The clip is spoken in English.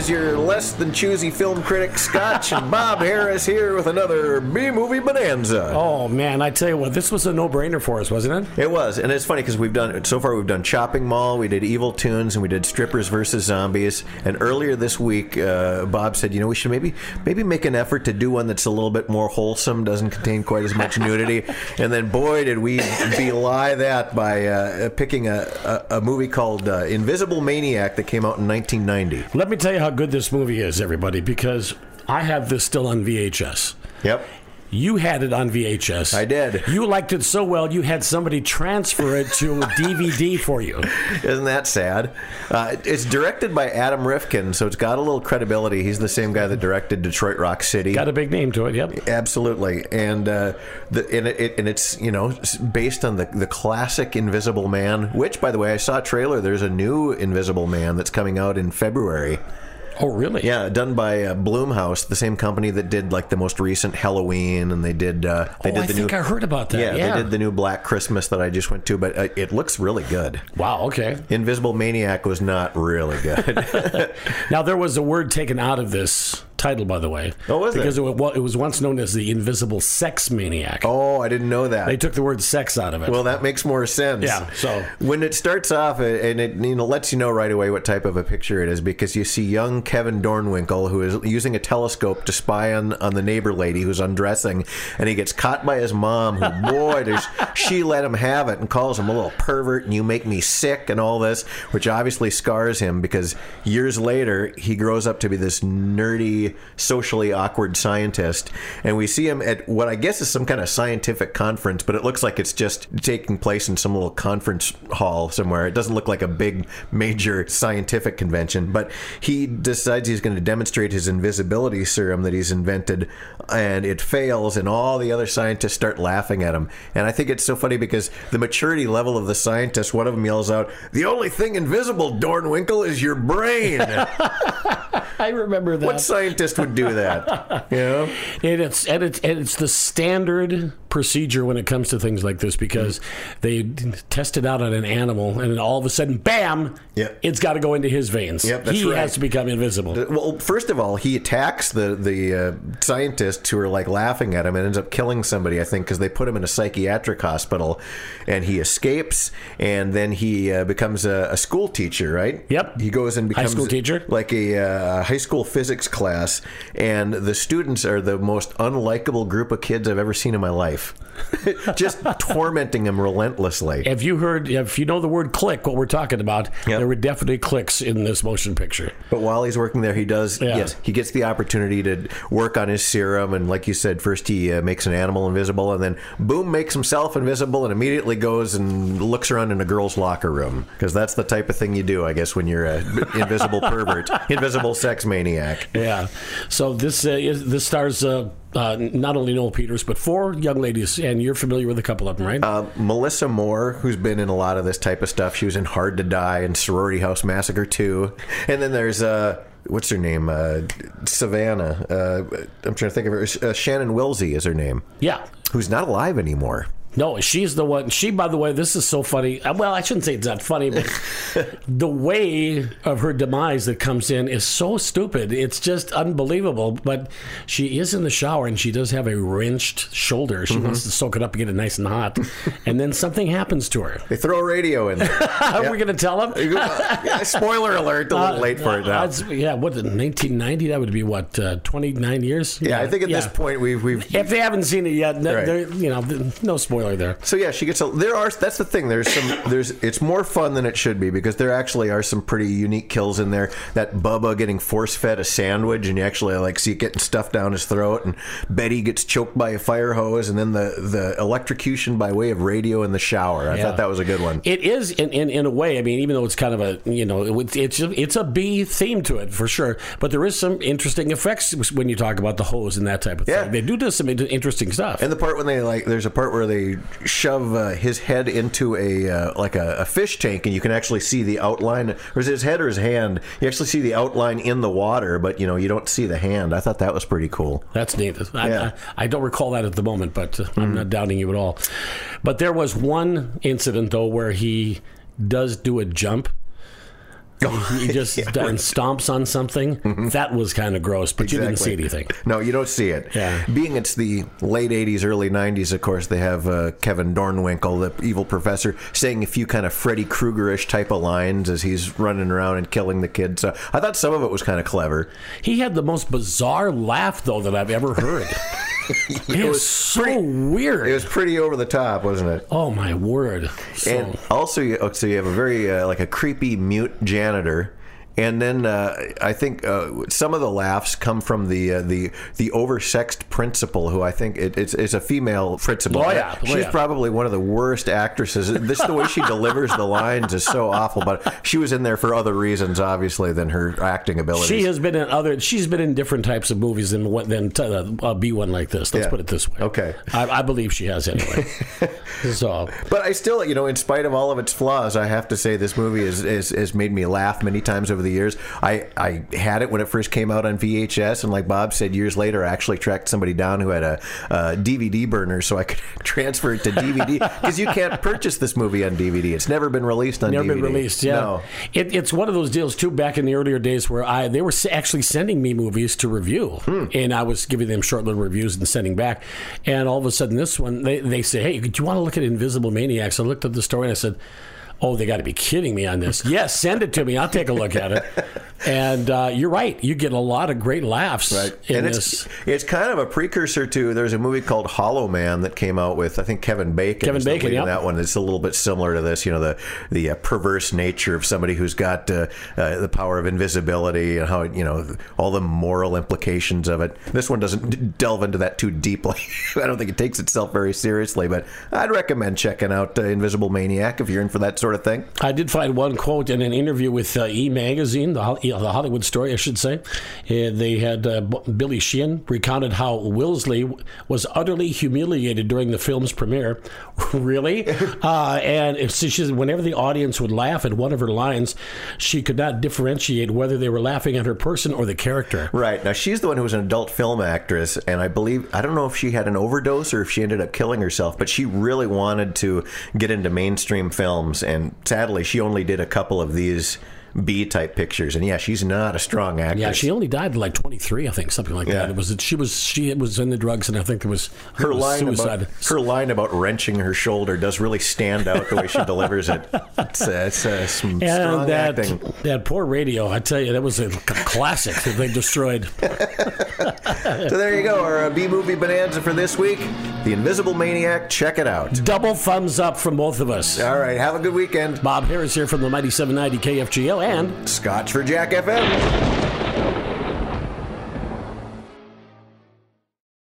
your less than choosy film critic Scotch and Bob Harris here with another B-movie bonanza. Oh man, I tell you what, this was a no-brainer for us, wasn't it? It was, and it's funny because we've done Chopping Mall, we did Evil Tunes, and we did Strippers versus Zombies. And earlier this week, Bob said, we should maybe make an effort to do one that's a little bit more wholesome, doesn't contain quite as much nudity. And then, boy, did we belie that by picking a movie called Invisible Maniac that came out in 1990. Let me tell you how good this movie is, everybody, because I have this still on VHS. Yep. You had it on VHS. I did. You liked it so well, you had somebody transfer it to a DVD for you. Isn't that sad? It's directed by Adam Rifkin, so it's got a little credibility. He's the same guy that directed Detroit Rock City. Got a big name to it, yep. Absolutely. And it's based on the classic Invisible Man, which, by the way, I saw a trailer. There's a new Invisible Man that's coming out in February. Oh, really? Yeah, done by Blumhouse, the same company that did like the most recent Halloween, and they did. I heard about that. Yeah, they did the new Black Christmas that I just went to, but it looks really good. Wow. Okay. Invisible Maniac was not really good. Now there was a word taken out of this title, by the way. Oh, was because it was once known as the Invisible Sex Maniac. Oh, I didn't know that. They took the word sex out of it. Well, that makes more sense. Yeah. So when it starts off, and it lets you know right away what type of a picture it is, because you see young Kevin Dornwinkle, who is using a telescope to spy on the neighbor lady who's undressing, and he gets caught by his mom, who, boy, she let him have it and calls him a little pervert and you make me sick and all this, which obviously scars him because years later he grows up to be this nerdy, socially awkward scientist, and we see him at what I guess is some kind of scientific conference, but it looks like it's just taking place in some little conference hall somewhere. It doesn't look like a big major scientific convention, but he decides he's going to demonstrate his invisibility serum that he's invented, and it fails, and all the other scientists start laughing at him. And I think it's so funny because the maturity level of the scientists, one of them yells out, "The only thing invisible, Dornwinkle, is your brain." I remember that. What scientist would do that? You know? And it's the standard procedure when it comes to things like this, because they test it out on an animal, and then all of a sudden, bam! Yep. It's got to go into his veins. Yep, that's he right. has to become invisible. Well, first of all, he attacks the scientists who are like laughing at him and ends up killing somebody, I think, because they put him in a psychiatric hospital, and he escapes, and then he becomes a school teacher, right? Yep. He goes and becomes high school teacher, like a high school physics class, and the students are the most unlikable group of kids I've ever seen in my life. Just tormenting him relentlessly. If you know the word click, what we're talking about, there were definitely clicks in this motion picture. But while he's working there, he does, yes, he gets the opportunity to work on his serum, and like you said, first he makes an animal invisible, and then boom, makes himself invisible, and immediately goes and looks around in a girl's locker room, because that's the type of thing you do, I guess, when you're an invisible pervert, invisible sex maniac. Yeah. So this stars not only Noel Peters, but 4 young ladies, and you're familiar with a couple of them, right? Melissa Moore, who's been in a lot of this type of stuff. She was in Hard to Die and Sorority House Massacre 2. And then there's what's her name? Savannah. I'm trying to think of her. Shannon Wilsey is her name. Yeah. Who's not alive anymore. No, she's the one. She, by the way, this is so funny. Well, I shouldn't say it's not funny, but the way of her demise that comes in is so stupid. It's just unbelievable. But she is in the shower, and she does have a wrenched shoulder. She wants to soak it up and get it nice and hot. And then something happens to her. They throw a radio in there. Are we going to tell them? Spoiler alert, a little late for it now. What, in 1990? That would be, 29 years? Yeah, I think at this point we've... If they haven't seen it yet, no spoiler there. So yeah, she gets that's the thing. It's more fun than it should be, because there actually are some pretty unique kills in there. That Bubba getting force fed a sandwich, and you actually see it getting stuffed down his throat, and Betty gets choked by a fire hose, and then the electrocution by way of radio in the shower. I thought that was a good one. It is in a way. I mean, even though it's kind of it's a B theme to it for sure, but there is some interesting effects when you talk about the hose and that type of thing. They do some interesting stuff. And the part when there's a part where they shove his head into a fish tank, and you can actually see the outline, or is it his head or his hand? You actually see the outline in the water, but you don't see the hand. I thought that was pretty cool. That's neat. I don't recall that at the moment, but I'm not doubting you at all. But there was one incident though where he does do a jump. He just and stomps on something. That was kind of gross, but you didn't see anything. No, you don't see it. Yeah. Being it's the late 80s, early 90s, of course, they have Kevin Dornwinkle, the evil professor, saying a few kind of Freddy Krueger-ish type of lines as he's running around and killing the kids. So I thought some of it was kind of clever. He had the most bizarre laugh, though, that I've ever heard. It was so weird. It was pretty over the top, wasn't it? Oh, my word. And also, you have a very, like a creepy mute janitor. And then I think some of the laughs come from the oversexed principal, who I think it's a female principal. Oh, yeah. She's probably one of the worst actresses. The way she delivers the lines is so awful. But she was in there for other reasons, obviously, than her acting abilities. She's been in different types of movies than be one like this. Let's put it this way. Okay. I believe she has anyway. But I still, in spite of all of its flaws, I have to say this movie has made me laugh many times over the years. I had it when it first came out on VHS, and like Bob said, years later, I actually tracked somebody down who had a DVD burner so I could transfer it to DVD, because you can't purchase this movie on DVD. It's never been released on DVD. Never been released, yeah. No. It's one of those deals, too, back in the earlier days where they were actually sending me movies to review, and I was giving them short little reviews and sending back, and all of a sudden this one, they say, hey, do you want to look at Invisible Maniacs? I looked at the story and I said, oh, they got to be kidding me on this. Yes, send it to me. I'll take a look at it. And you're right. You get a lot of great laughs in this. It's kind of a precursor to, there's a movie called Hollow Man that came out with, I think, Kevin Bacon. Kevin Bacon, yeah. That one. It's a little bit similar to this, the perverse nature of somebody who's got the power of invisibility and how, all the moral implications of it. This one doesn't delve into that too deeply. I don't think it takes itself very seriously, but I'd recommend checking out Invisible Maniac if you're in for that sort of thing. I did find one quote in an interview with E! Magazine, the Hollywood Story, I should say. They had Billy Sheehan recounted how Wilsley was utterly humiliated during the film's premiere. Really? And she said whenever the audience would laugh at one of her lines, she could not differentiate whether they were laughing at her person or the character. Right. Now, she's the one who was an adult film actress, and I don't know if she had an overdose or if she ended up killing herself, but she really wanted to get into mainstream films, and sadly, she only did a couple of these B-type pictures, and she's not a strong actress. Yeah, she only died at like 23, I think, something like that. She was in the drugs, and I think it was suicide. Her line about wrenching her shoulder does really stand out the way she delivers it. It's some strong acting. That poor radio, I tell you, that was a classic that they destroyed. So there you go, our B-movie bonanza for this week. The Invisible Maniac. Check it out. Double thumbs up from both of us. All right, have a good weekend. Bob Harris here from the Mighty 790 KFGO and Scotch for Jack FM.